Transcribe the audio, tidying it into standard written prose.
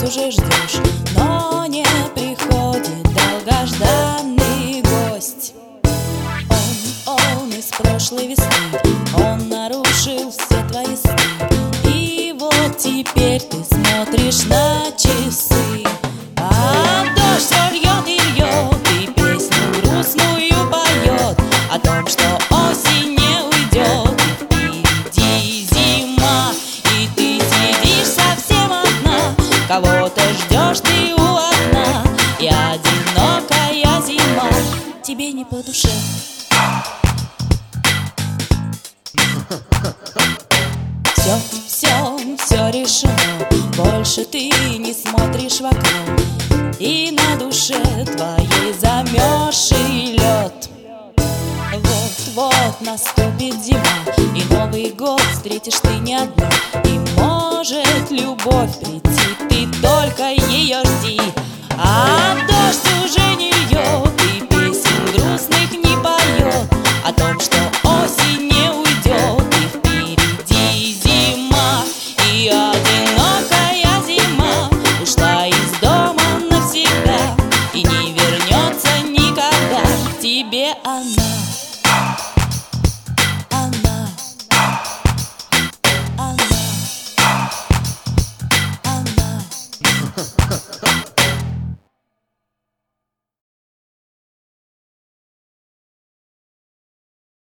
уже ждешь, но не приходит долгожданный гость. Он из прошлой весны, он нарушил все твои сны. И вот теперь ты смотришь на часы, а дождь все льет и льет, и песню грустную поет о том, что осень не уйдет, и впереди зима, и ты сидишь совсем одна. Кого-то ждешь ты у окна, и одинокая зима тебе не по душе. Все решено, больше ты не смотришь в окно, и на душе твоей замерзший лед. Вот-вот наступит зима, и Новый год встретишь ты не одна, и может любовь прийти